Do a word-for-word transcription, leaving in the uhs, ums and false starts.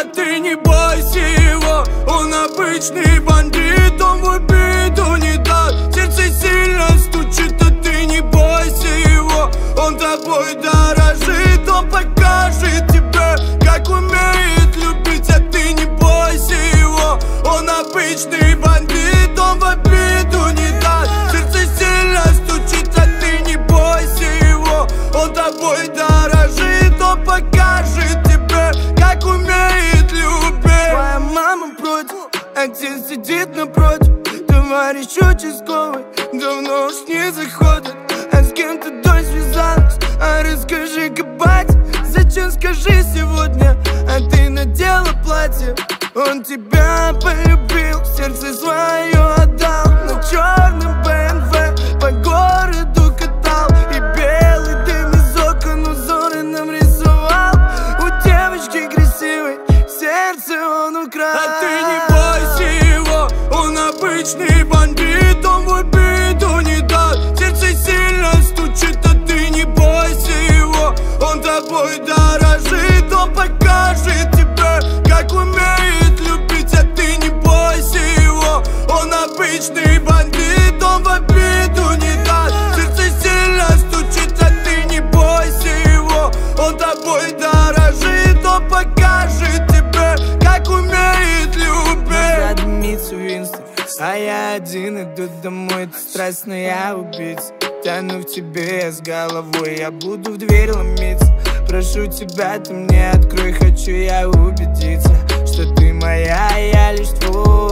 ты не бойся его, он обычный бандит, он в обиду не даст. Сердце сильно стучит, а ты не бойся его, он тобой дорожит, он покажет тебе, как умеет любить, а ты не бойся его, он обычный бандит, он в обиду не даст. Сердце сильно стучит, а ты не бойся его, он тобой дорожит, он покажет тебе, как умеет любить. Твоя мама против, отец сидит напротив, товарищ участковый давно уж не заходит. А с кем ты дочь связалась? А расскажи-ка, батя, зачем, скажи сегодня, а ты надела платье? Он тебя полюбил, сердце свое отдал, на черном бэ эм вэ по городу катал, и белый дым из окон узоры нам рисовал. У девочки красивой сердце он украл. А ты не бойся его, он обычный бандит, он в обиду не даст. Сердце сильно стучит, а ты не бойся его, он тобой дорожит, он покажет тебе, как умеет любить, а ты не бойся его, он обычный бандит, он в обиду не даст. Сердце сильно стучит, а ты не бойся его, он тобой дорожит, он покажет тебе, как умеет любить. Я дымится Винстон, а я один иду домой, ты страстная убийца. Тяну в тебе с головой, я буду в дверь ломиться. Прошу тебя, ты мне открой, хочу я убедиться, что ты моя, я лишь твой.